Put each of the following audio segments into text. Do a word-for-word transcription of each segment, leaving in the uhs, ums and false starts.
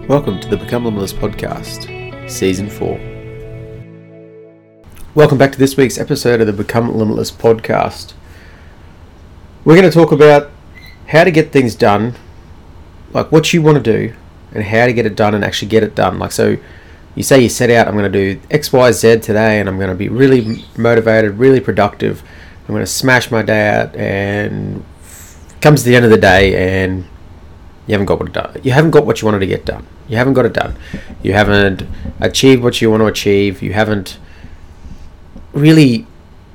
Welcome to the Become Limitless podcast, Season four. Welcome back to this week's episode of the Become Limitless podcast. We're going to talk about how to get things done, like what you want to do, and how to get it done and actually get it done. Like, so you say you set out, I'm going to do X, Y, Z today, and I'm going to be really motivated, really productive. I'm going to smash my day out, and comes to the end of the day, and you haven't got what it done. You haven't got what you wanted to get done. You haven't got it done. You haven't achieved what you want to achieve. You haven't really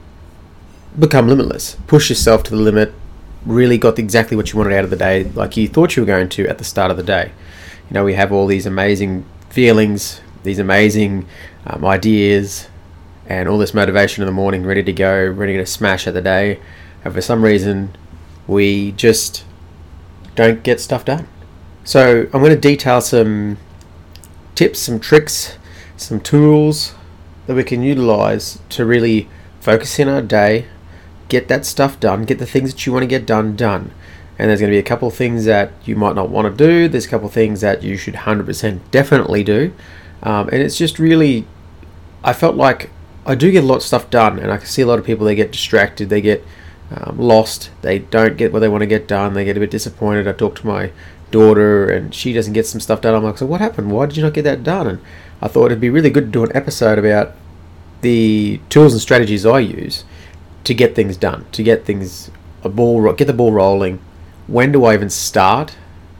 become limitless. Push yourself to the limit. Really got exactly what you wanted out of the day, like you thought you were going to at the start of the day. You know, we have all these amazing feelings, these amazing um, ideas, and all this motivation in the morning, ready to go, ready to smash at the day. And for some reason, we just don't get stuff done. So I'm going to detail some tips, some tricks, some tools that we can utilize to really focus in our day, get that stuff done, get the things that you want to get done, done. And there's going to be a couple of things that you might not want to do. There's a couple of things that you should one hundred percent definitely do. Um, and it's just really, I felt like I do get a lot of stuff done, and I can see a lot of people, they get distracted, they get Um, lost, they don't get what they want to get done, they get a bit disappointed. I talked to my daughter and she doesn't get some stuff done. I'm like, so what happened? Why did you not get that done? And I thought it'd be really good to do an episode about the tools and strategies I use to get things done, to get things, a ball, get the ball rolling. When do I even start?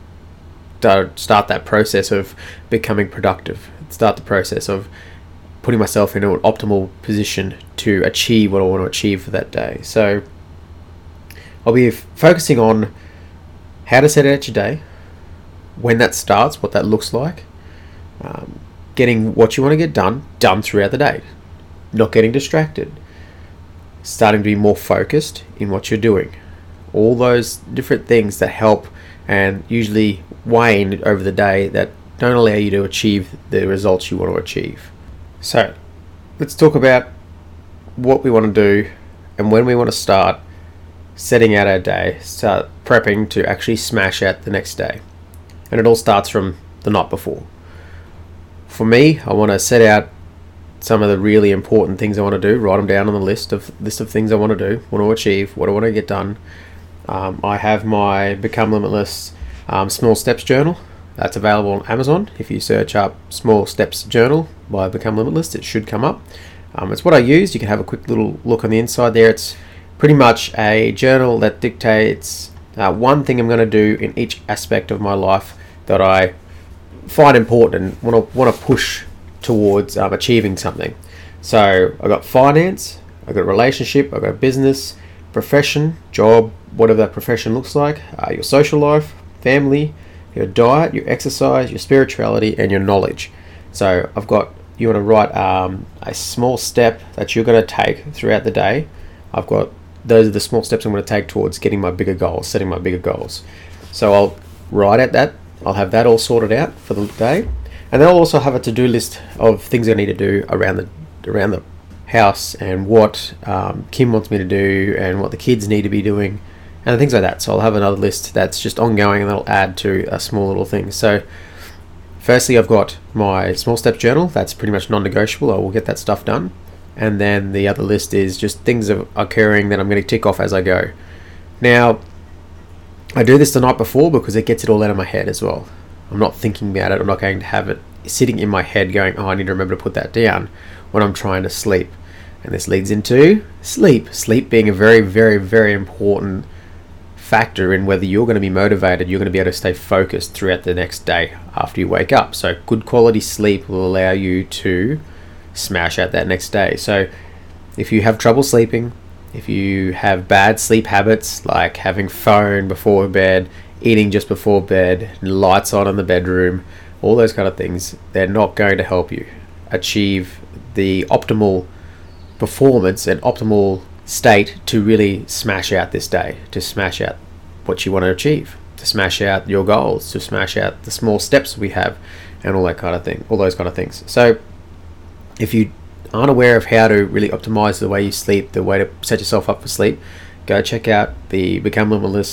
Start that process of becoming productive. Start the process of putting myself in an optimal position to achieve what I want to achieve for that day. So I'll be focusing on how to set out your day, when that starts, what that looks like, um, getting what you want to get done, done throughout the day, not getting distracted, starting to be more focused in what you're doing. All those different things that help and usually wane over the day that don't allow you to achieve the results you want to achieve. So let's talk about what we want to do and when we want to start setting out our day, start prepping to actually smash out the next day. And it all starts from the night before. For me, I want to set out some of the really important things I want to do, write them down on the list of list of things I want to do, want to achieve, what I want to get done. Um, I have my Become Limitless um, Small Steps Journal. That's available on Amazon. If you search up Small Steps Journal by Become Limitless, it should come up. Um, it's what I use. You can have a quick little look on the inside there. It's pretty much a journal that dictates uh, one thing I'm going to do in each aspect of my life that I find important and want to want to push towards um, achieving something. So I've got finance, I've got relationship, I've got business, profession, job, whatever that profession looks like, uh, your social life, family, your diet, your exercise, your spirituality, and your knowledge. So I've got, you want to write um, a small step that you're going to take throughout the day. I've got, those are the small steps I'm going to take towards getting my bigger goals, setting my bigger goals. So I'll write out that, I'll have that all sorted out for the day. And then I'll also have a to-do list of things I need to do around the around the house, and what um, Kim wants me to do, and what the kids need to be doing, and things like that. So I'll have another list that's just ongoing, and that'll add to a small little thing. So firstly, I've got my small step journal. That's pretty much non-negotiable. I will get that stuff done. And then the other list is just things that are occurring that I'm going to tick off as I go. Now, I do this the night before because it gets it all out of my head as well. I'm not thinking about it. I'm not going to have it sitting in my head going, oh, I need to remember to put that down when I'm trying to sleep. And this leads into sleep. Sleep being a very, very, very important factor in whether you're going to be motivated, you're going to be able to stay focused throughout the next day after you wake up. So good quality sleep will allow you to smash out that next day. So if you have trouble sleeping, if you have bad sleep habits like having phone before bed, eating just before bed, lights on in the bedroom, all those kind of things, they're not going to help you achieve the optimal performance and optimal state to really smash out this day, to smash out what you want to achieve, to smash out your goals, to smash out the small steps we have, and all that kind of thing, all those kind of things. So if you aren't aware of how to really optimize the way you sleep, the way to set yourself up for sleep, go check out the Become Limitless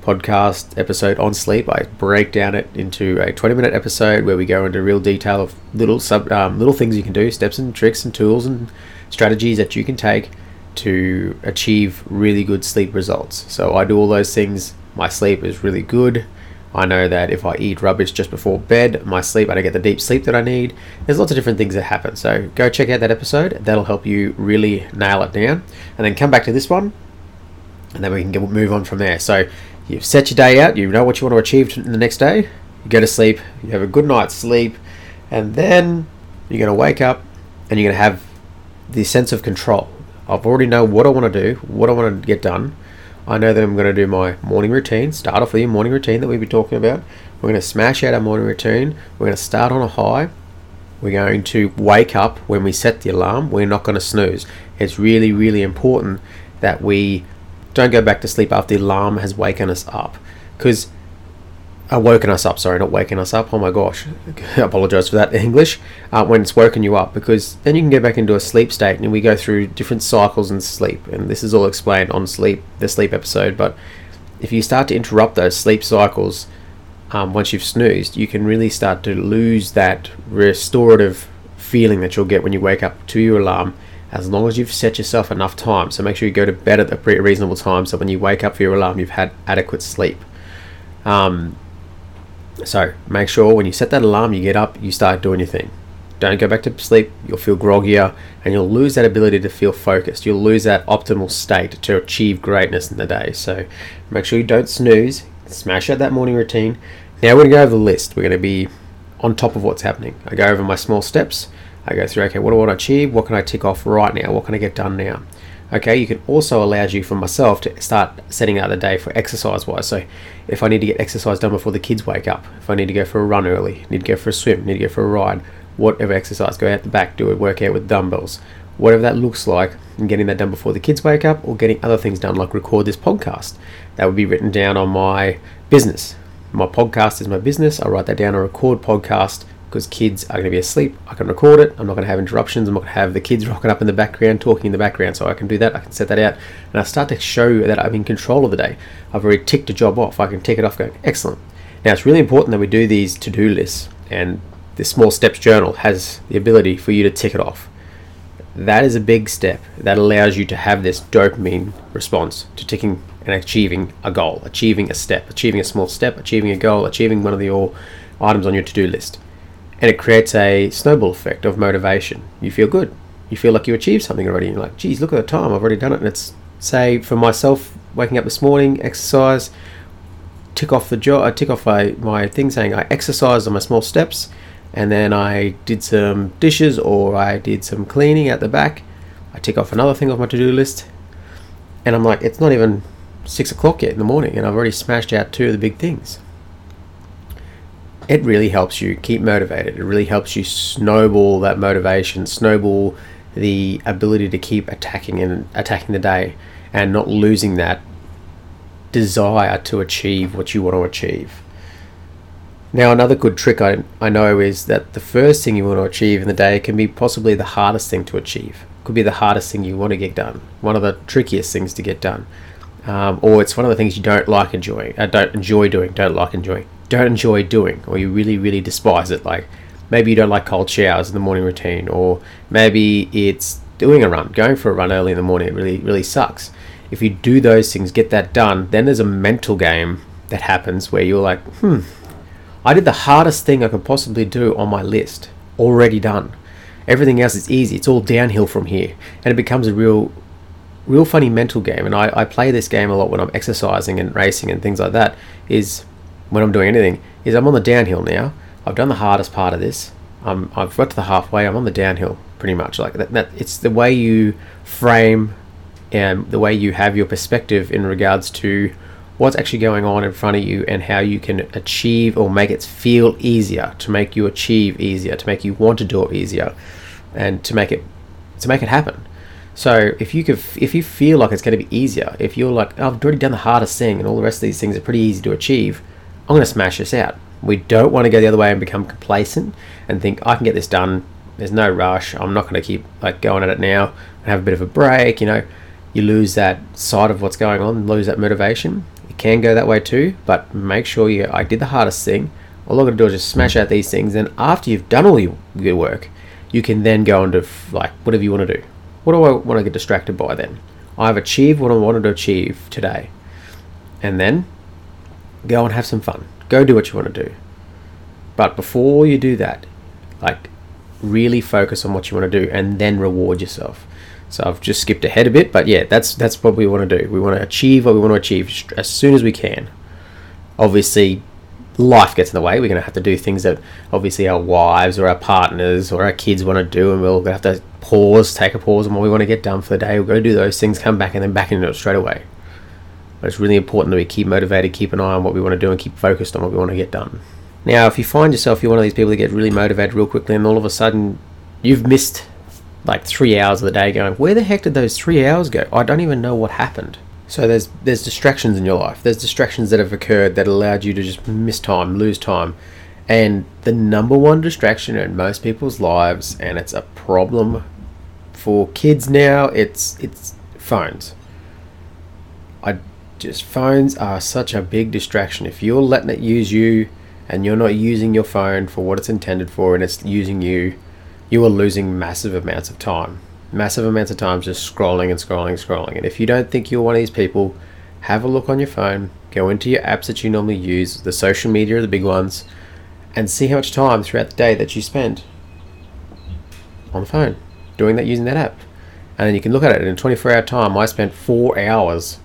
podcast episode on sleep. I break down it into a twenty minute episode where we go into real detail of little sub um, little things you can do, steps and tricks and tools and strategies that you can take to achieve really good sleep results. So I do all those things. My sleep is really good. I know that if I eat rubbish just before bed, my sleep, I don't get the deep sleep that I need. There's lots of different things that happen. So go check out that episode. That'll help you really nail it down. And then come back to this one, and then we can get, move on from there. So you've set your day out. You know what you want to achieve in the next day. You go to sleep. You have a good night's sleep. And then you're going to wake up and you're going to have the sense of control. I've already know what I want to do, what I want to get done. I know that I'm going to do my morning routine, start off with your morning routine that we've been talking about. We're going to smash out our morning routine. We're going to start on a high. We're going to wake up when we set the alarm. We're not going to snooze. It's really, really important that we don't go back to sleep after the alarm has waken us up. Because Uh, woken us up, sorry, not waking us up. Oh my gosh, I apologize for that English. Uh, when it's woken you up, because then you can go back into a sleep state, and we go through different cycles in sleep, and this is all explained on sleep, the sleep episode. But if you start to interrupt those sleep cycles, um, once you've snoozed, you can really start to lose that restorative feeling that you'll get when you wake up to your alarm, as long as you've set yourself enough time. So make sure you go to bed at a pretty reasonable time, so when you wake up for your alarm, you've had adequate sleep. Um, So make sure when you set that alarm, you get up, you start doing your thing. Don't go back to sleep. You'll feel groggier and you'll lose that ability to feel focused. You'll lose that optimal state to achieve greatness in the day. So make sure you don't snooze. Smash out that morning routine. Now we're going to go over the list. We're going to be on top of what's happening. I go over my small steps. I go through, okay, what do I want to achieve? What can I tick off right now? What can I get done now? Okay, you can also allow you, for myself, to start setting out the day for exercise-wise. So if I need to get exercise done before the kids wake up, if I need to go for a run early, need to go for a swim, need to go for a ride, whatever exercise, go out the back, do a workout with dumbbells, whatever that looks like, and getting that done before the kids wake up, or getting other things done like record this podcast. That would be written down on my business. My podcast is my business. I write that down, I record podcast, because kids are going to be asleep. I can record it. I'm not going to have interruptions. I'm not going to have the kids rocking up in the background, talking in the background. So I can do that. I can set that out. And I start to show that I'm in control of the day. I've already ticked a job off. I can tick it off going, excellent. Now, it's really important that we do these to-do lists. And the Small Steps Journal has the ability for you to tick it off. That is a big step. That allows you to have this dopamine response to ticking and achieving a goal, achieving a step, achieving a small step, achieving a goal, achieving one of your items on your to-do list. And it creates a snowball effect of motivation. You feel good. You feel like you achieved something already. You're like, geez, look at the time. I've already done it. And it's, say, for myself, waking up this morning, exercise, tick off the job. I tick off my, my thing saying I exercised on my small steps. And then I did some dishes, or I did some cleaning at the back. I tick off another thing off my to-do list. And I'm like, it's not even six o'clock yet in the morning, and I've already smashed out two of the big things. It really helps you keep motivated. It really helps you snowball that motivation, snowball the ability to keep attacking and attacking the day, and not losing that desire to achieve what you want to achieve. Now, another good trick I, I know is that the first thing you want to achieve in the day can be possibly the hardest thing to achieve. Could be the hardest thing you want to get done. One of the trickiest things to get done. Um, or it's one of the things you don't like enjoying, uh, don't enjoy doing, don't like enjoying. Don't enjoy doing, or you really really despise it. Like maybe you don't like cold showers in the morning routine, or maybe it's doing a run, going for a run early in the morning. It really really sucks. If you do those things, get that done, then there's a mental game that happens where you're like, hmm I did the hardest thing I could possibly do on my list, already done. Everything else is easy. It's all downhill from here, and it becomes a real real funny mental game. And I, I play this game a lot when I'm exercising and racing and things like that. Is when I'm doing anything, is I'm on the downhill now. I've done the hardest part of this. Um, I've got to the halfway. I'm on the downhill, pretty much. Like that, that. It's the way you frame and the way you have your perspective in regards to what's actually going on in front of you, and how you can achieve or make it feel easier, to make you achieve easier, to make you want to do it easier, and to make it to make it happen. So if you could, if you feel like it's going to be easier, if you're like, oh, I've already done the hardest thing and all the rest of these things are pretty easy to achieve, I'm going to smash this out. We don't want to go the other way and become complacent and think I can get this done. There's no rush. I'm not going to keep like going at it now and have a bit of a break. You know, you lose that sight of what's going on, lose that motivation. it can go that way too, but make sure you, I did the hardest thing. All I've got to do is just smash out these things, and after you've done all your, your work, you can then go into like whatever you want to do. What do I want to get distracted by then? I've achieved what I wanted to achieve today. And then go and have some fun. Go do what you want to do. But before you do that, like really focus on what you want to do and then reward yourself. So I've just skipped ahead a bit, but yeah, that's that's what we want to do. We want to achieve what we want to achieve as soon as we can. Obviously, life gets in the way. We're going to have to do things that obviously our wives or our partners or our kids want to do, and we're going to have to pause, take a pause on what we want to get done for the day. We're going to do those things, come back, and then back into it straight away. But it's really important that we keep motivated, keep an eye on what we want to do, and keep focused on what we want to get done. Now, if you find yourself, you're one of these people that get really motivated real quickly, and all of a sudden you've missed like three hours of the day going, where the heck did those three hours go? I don't even know what happened. So there's there's distractions in your life. There's distractions that have occurred that allowed you to just miss time, lose time. And the number one distraction in most people's lives, and it's a problem for kids now, it's it's phones. I just phones are such a big distraction. If you're letting it use you and you're not using your phone for what it's intended for and it's using you, you are losing massive amounts of time. Massive amounts of time just scrolling and scrolling and scrolling. And if you don't think you're one of these people, have a look on your phone, go into your apps that you normally use, the social media are the big ones, and see how much time throughout the day that you spend on the phone doing that, using that app. And then you can look at it in a twenty-four hour time. I spent four hours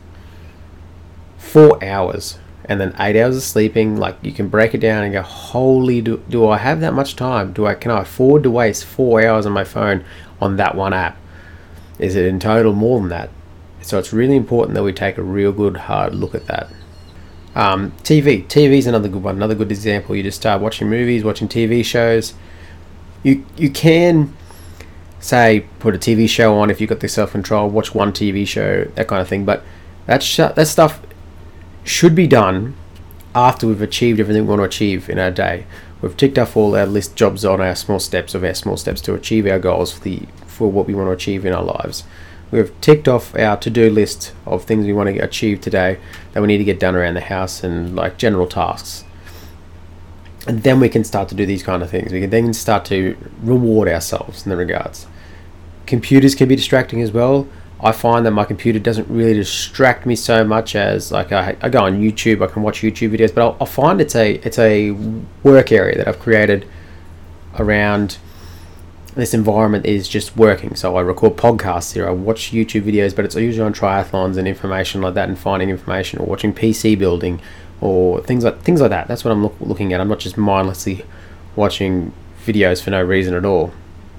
four hours and then eight hours of sleeping. Like, you can break it down and go, holy, do, do I have that much time? Do I can I afford to waste four hours on my phone on that one app? Is it in total more than that? So it's really important that we take a real good hard look at that. um, T V T V is another good one, another good example. You just start watching movies, watching T V shows. You you can say put a T V show on if you've got the self-control, watch one T V show, that kind of thing, but that sh- that stuff should be done after we've achieved everything we want to achieve in our day. We've ticked off all our list jobs on our small steps of our small steps to achieve our goals for the for what we want to achieve in our lives. We've ticked off our to-do list of things we want to achieve today that we need to get done around the house and like general tasks. And then we can start to do these kind of things. We can then start to reward ourselves in the regards. Computers can be distracting as well. I find that my computer doesn't really distract me so much as like I, I go on YouTube, I can watch YouTube videos, but I'll, I'll find it's a it's a work area that I've created around this environment is just working. So I record podcasts here, I watch YouTube videos, but it's usually on triathlons and information like that, and finding information, or watching P C building or things like things like that. That's what I'm look, looking at. I'm not just mindlessly watching videos for no reason at all.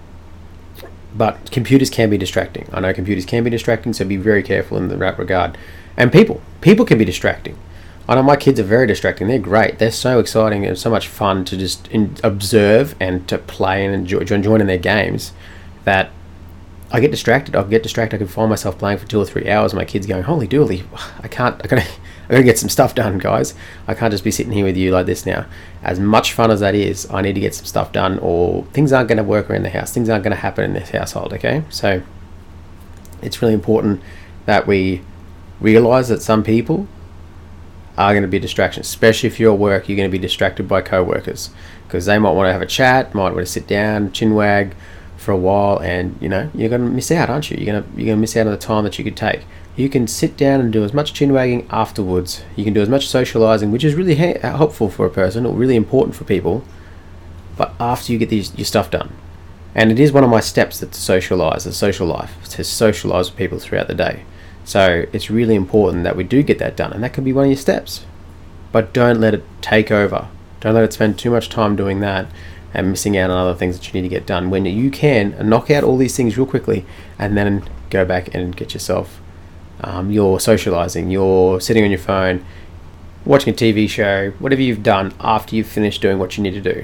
But computers can be distracting. I know computers can be distracting, so be very careful in that regard. And people, people can be distracting. I know my kids are very distracting. They're great. They're so exciting and so much fun to just in, observe and to play and enjoy, join in their games that I get distracted. I'll get distracted. I can find myself playing for two or three hours. And my kids going, "Holy dooly! I can't. I gotta, I gotta get some stuff done, guys. I can't just be sitting here with you like this now." As much fun as that is, I need to get some stuff done, or things aren't going to work around the house. Things aren't going to happen in this household. Okay, so it's really important that we realize that some people are going to be distractions, especially if you're at work. You're going to be distracted by co-workers because they might want to have a chat, might want to sit down, chin wag for a while, and you know you're going to miss out, aren't you? You're going to you're going to miss out on the time that you could take. You can sit down and do as much chin wagging afterwards. You can do as much socializing, which is really ha- helpful for a person, or really important for people. But after you get these your stuff done, and it is one of my steps that to socialize, the social life, to socialize with people throughout the day. So it's really important that we do get that done, and that can be one of your steps. But don't let it take over. Don't let it spend too much time doing that and missing out on other things that you need to get done, when you can knock out all these things real quickly and then go back and get yourself um, your socializing, your sitting on your phone, watching a T V show, whatever you've done after you've finished doing what you need to do.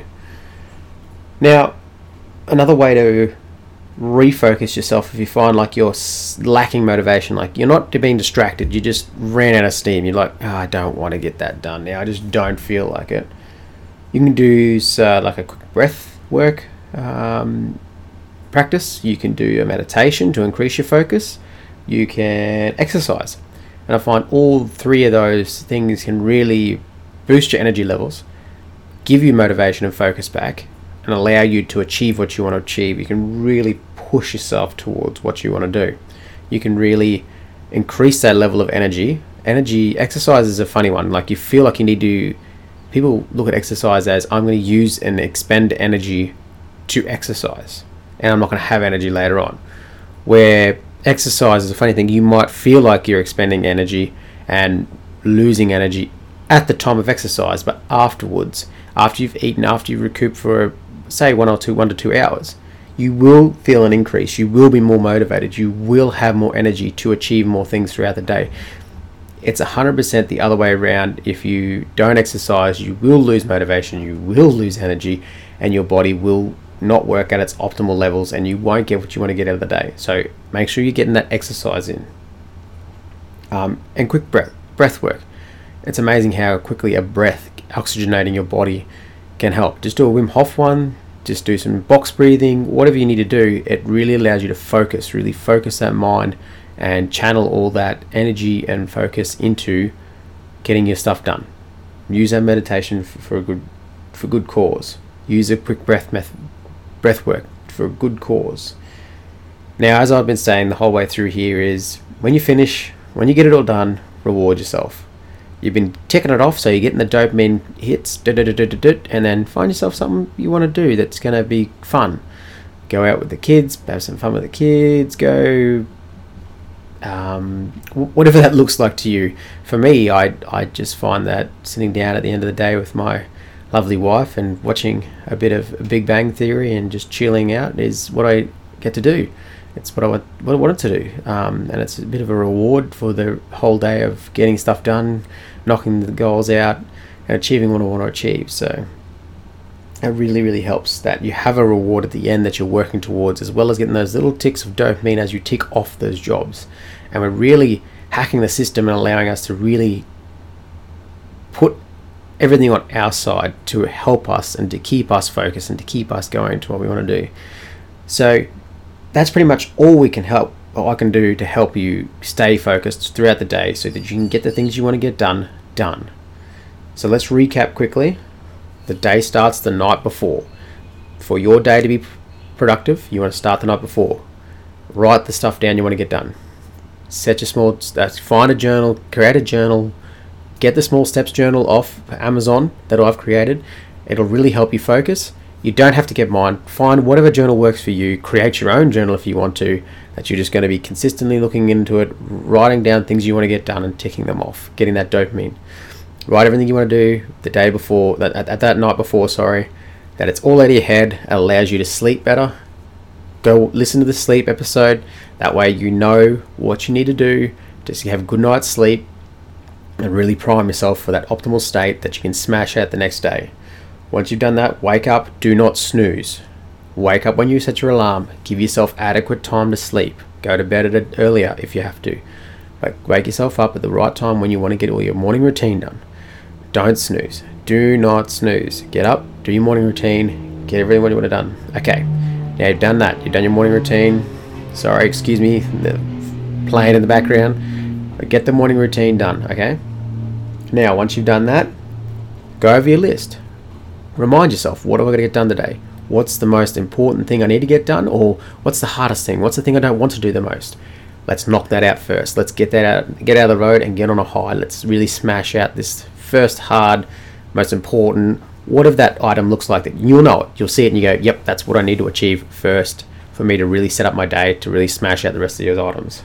Now, another way to refocus yourself if you find like you're lacking motivation, like you're not being distracted, you just ran out of steam, you're like, oh, I don't want to get that done now, I just don't feel like it. You can do uh, like a quick breath work um, practice. You can do a meditation to increase your focus. You can exercise. And I find all three of those things can really boost your energy levels, give you motivation and focus back, and allow you to achieve what you want to achieve. You can really push yourself towards what you want to do. You can really increase that level of energy. Energy, exercise is a funny one. Like, you feel like you need to, people look at exercise as, I'm going to use and expend energy to exercise, and I'm not going to have energy later on. Where exercise is a funny thing. You might feel like you're expending energy and losing energy at the time of exercise, but afterwards, after you've eaten, after you've recouped for, say, one or two, one to two hours, you will feel an increase. You will be more motivated. You will have more energy to achieve more things throughout the day. It's one hundred percent the other way around. If you don't exercise, you will lose motivation, you will lose energy, and your body will not work at its optimal levels, and you won't get what you want to get out of the day. So make sure you're getting that exercise in. Um, and quick breath, breath work. It's amazing how quickly a breath oxygenating your body can help. Just do a Wim Hof one, just do some box breathing, whatever you need to do. It really allows you to focus, really focus that mind and channel all that energy and focus into getting your stuff done. Use that meditation for, for a good for good cause. Use a quick breath method, breath work for a good cause. Now, as I've been saying the whole way through here, is when you finish, when you get it all done, reward yourself. You've been ticking it off, so you're getting the dopamine hits, and then find yourself something you want to do that's going to be fun. Go out with the kids, have some fun with the kids, go um, whatever that looks like to you. For me, I I just find that sitting down at the end of the day with my lovely wife and watching a bit of Big Bang Theory and just chilling out is what I get to do. It's what I want, what I wanted to do, um, and it's a bit of a reward for the whole day of getting stuff done, knocking the goals out, and achieving what I want to achieve. So it really, really helps that you have a reward at the end that you're working towards, as well as getting those little ticks of dopamine as you tick off those jobs. And we're really hacking the system and allowing us to really put everything on our side to help us and to keep us focused and to keep us going to what we want to do. So that's pretty much all we can help, or I can do to help you stay focused throughout the day so that you can get the things you want to get done, done. So let's recap quickly. The day starts the night before. For your day to be productive, you want to start the night before. Write the stuff down you want to get done. Set your small, uh, find a journal, create a journal, get the Small Steps journal off Amazon that I've created. It'll really help you focus. You don't have to get mine. Find whatever journal works for you. Create your own journal if you want to, that you're just going to be consistently looking into it, writing down things you want to get done and ticking them off, getting that dopamine. Write everything you want to do the day before, that at, at that night before, sorry, that it's all out of your head. It allows you to sleep better. Go listen to the sleep episode. That way you know what you need to do just to have a good night's sleep and really prime yourself for that optimal state that you can smash out the next day. Once you've done that, wake up. Do not snooze. Wake up when you set your alarm. Give yourself adequate time to sleep. Go to bed a bit earlier if you have to. But wake yourself up at the right time when you want to get all your morning routine done. Don't snooze. Do not snooze. Get up, do your morning routine, get everything what you want to done. Okay, now you've done that. You've done your morning routine. Sorry, excuse me, the plane in the background. But get the morning routine done, okay? Now, once you've done that, go over your list. Remind yourself, what am I going to get done today? What's the most important thing I need to get done? Or what's the hardest thing? What's the thing I don't want to do the most? Let's knock that out first. Let's get that out, get out of the road and get on a high. Let's really smash out this first hard, most important, whatever that item looks like. That you'll know it. You'll see it and you go, yep, that's what I need to achieve first for me to really set up my day to really smash out the rest of those items.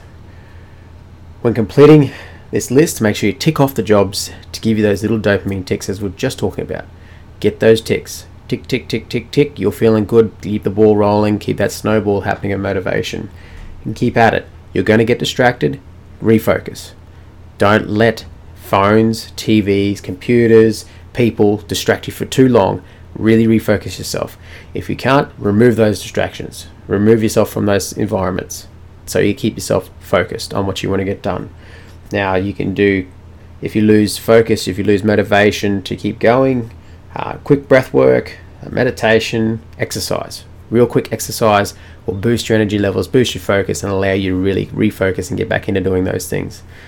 When completing this list, make sure you tick off the jobs to give you those little dopamine ticks as we're just talking about. Get those ticks. Tick, tick, tick, tick, tick. You're feeling good. Keep the ball rolling. Keep that snowball happening of motivation. And keep at it. You're going to get distracted. Refocus. Don't let phones, T Vs, computers, people distract you for too long. Really refocus yourself. If you can't, remove those distractions. Remove yourself from those environments so you keep yourself focused on what you want to get done. Now, you can do, if you lose focus, if you lose motivation to keep going, uh, quick breath work, meditation, exercise. Real quick exercise will boost your energy levels, boost your focus, and allow you to really refocus and get back into doing those things.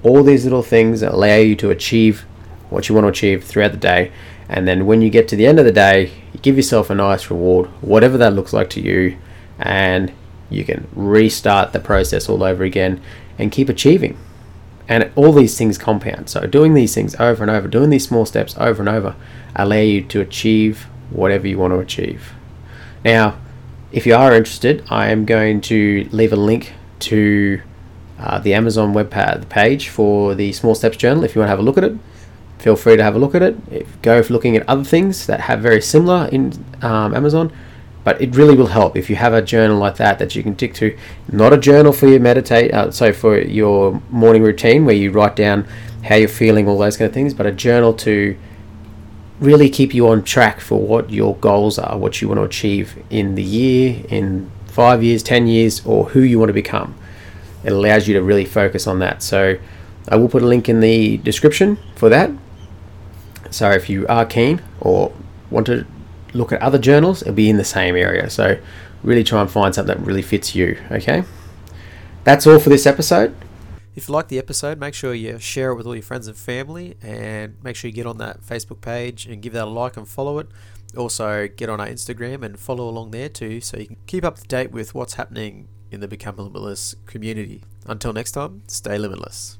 all these little things that allow you to achieve what you want to achieve throughout the day. And then when you get to the end of the day, you give yourself a nice reward, whatever that looks like to you, and you can restart the process all over again and keep achieving. And all these things compound. So doing these things over and over, doing these small steps over and over, allow you to achieve whatever you want to achieve. Now, if you are interested, I am going to leave a link to uh, the Amazon web page for the Small Steps Journal. If you want to have a look at it, feel free to have a look at it. If, go looking at other things that have very similar in um, Amazon, but it really will help if you have a journal like that that you can tick to. Not a journal for your meditate, uh, so for your morning routine where you write down how you're feeling, all those kind of things, but a journal to really keep you on track for what your goals are, what you want to achieve in the year, in five years, ten years, or who you want to become. It allows you to really focus on that. So I will put a link in the description for that. So if you are keen or want to look at other journals, it'll be in the same area. So really try and find something that really fits you, okay? That's all for this episode. If you like the episode, make sure you share it with all your friends and family, and make sure you get on that Facebook page and give that a like and follow it. Also, get on our Instagram and follow along there too, so you can keep up to date with what's happening in the Become Limitless community. Until next time, stay limitless.